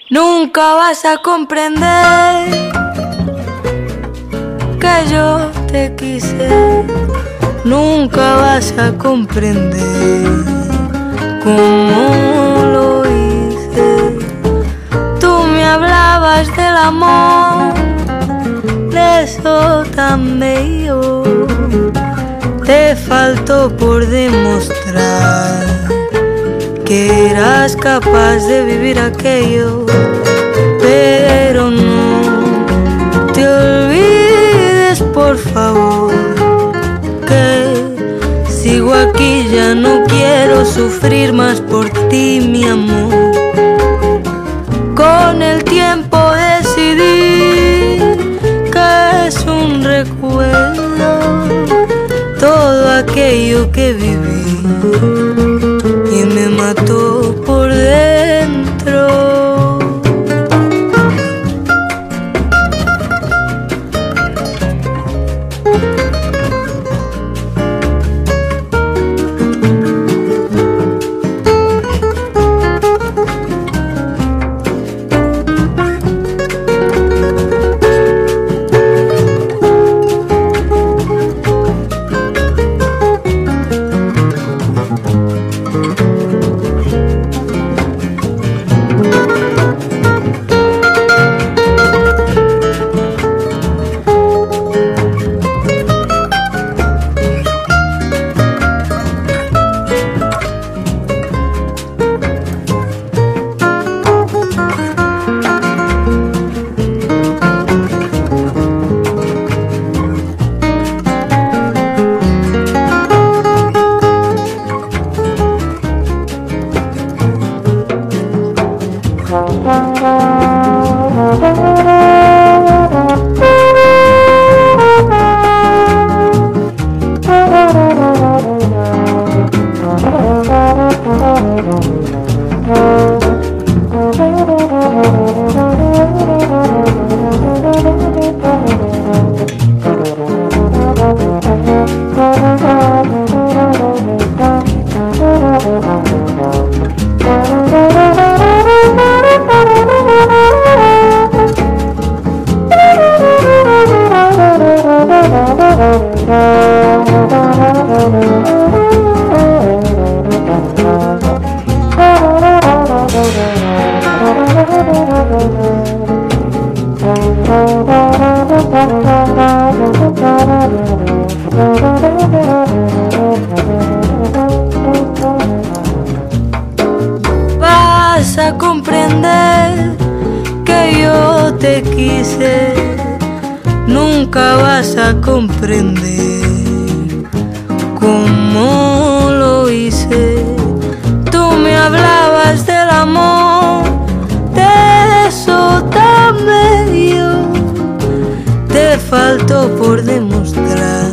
Nunca vas a comprender que yo te quise. Nunca vas a comprender cómo lo hice. Tú me hablabas del amor, de eso tan bello. Te faltó por demostrar que eras capaz de vivir aquello, pero no te olvides, por favor, que sigo aquí, ya no quiero sufrir más por ti, mi amor. Con el tiempo decidí que es un recuerdo todo aquello que viví y me mató por dentro. Vas a comprender que yo te quise. Nunca vas a comprender cómo lo hice. Tú me hablabas del amor, de eso tan bello. Te faltó por demostrar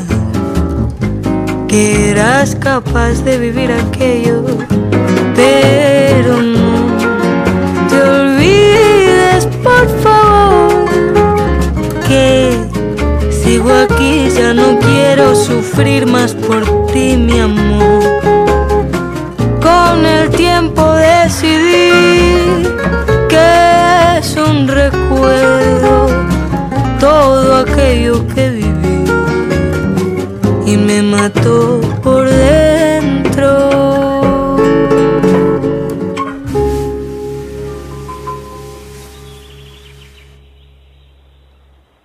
que eras capaz de vivir aquello, pero no te olvides, por favor, que sigo aquí, ya no quiero sufrir más por ti, mi amor.